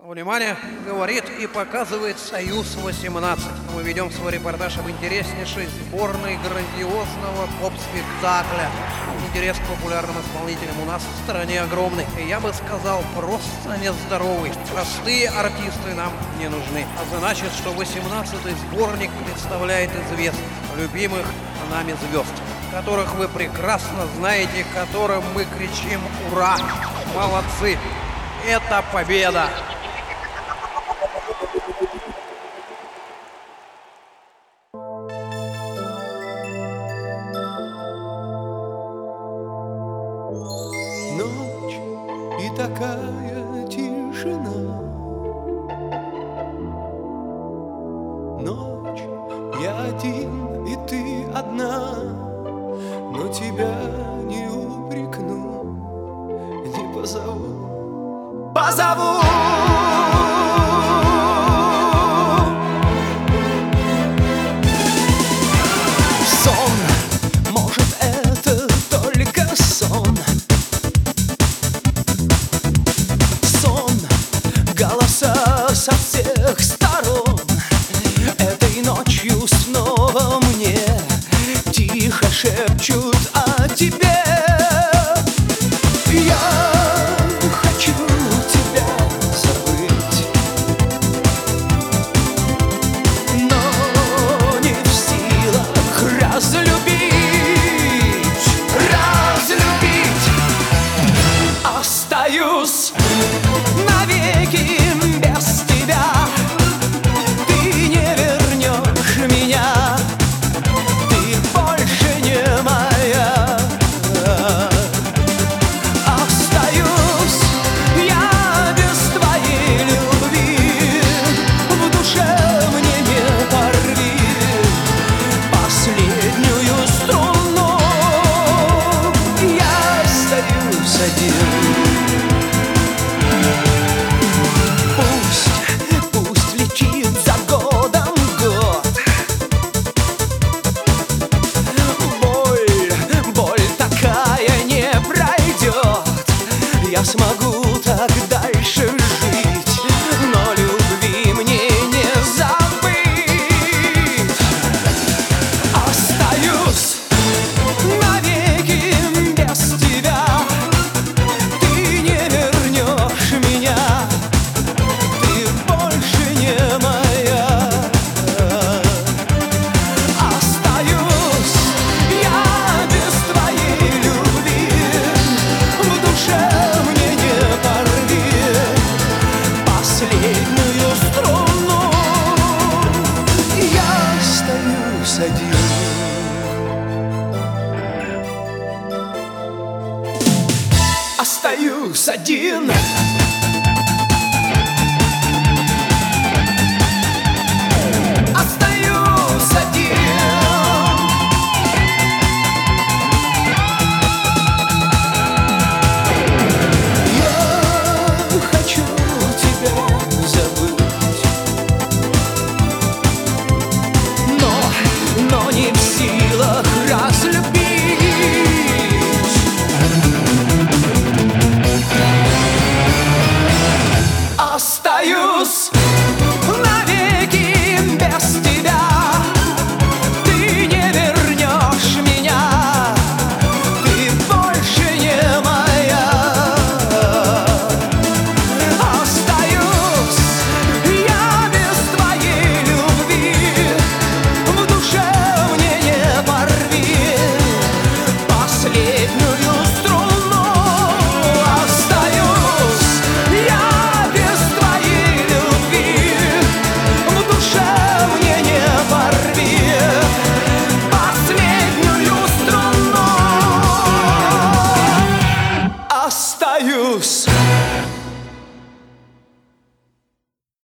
Внимание, говорит и показывает «Союз-18». Мы ведем свой репортаж об интереснейшей сборной грандиозного поп-спектакля. Интерес к популярным исполнителям у нас в стране огромный. И я бы сказал, просто нездоровый. Простые артисты нам не нужны. А значит, что 18-й сборник представляет известных, любимых нами звезд, которых вы прекрасно знаете, которым мы кричим «Ура!». Молодцы! Это победа! Ночь и такая тишина. Ночь, я один и ты одна, но тебя не упрекну, не позову. Позову! Сон, может, это только сон. Голоса со всех сторон. Этой ночью снова мне тихо шепчут о тебе. Я хочу тебя забыть, но не в силах разлюбить. Остаюсь навеки без тебя. Ты не вернешь меня, ты больше не моя. Остаюсь я без твоей любви, в душе мне не порви последнюю струну. Я остаюсь один. Я смогу так дальше жить, но любви мне не забыть. Остаюсь навеки без тебя. Ты не вернешь меня, ты больше не моя. Остаюсь я без твоей любви, в душе последнюю струну. Я остаюсь один. Остаюсь один. Остаюсь один. Но не в силах разлюбить. Остаюсь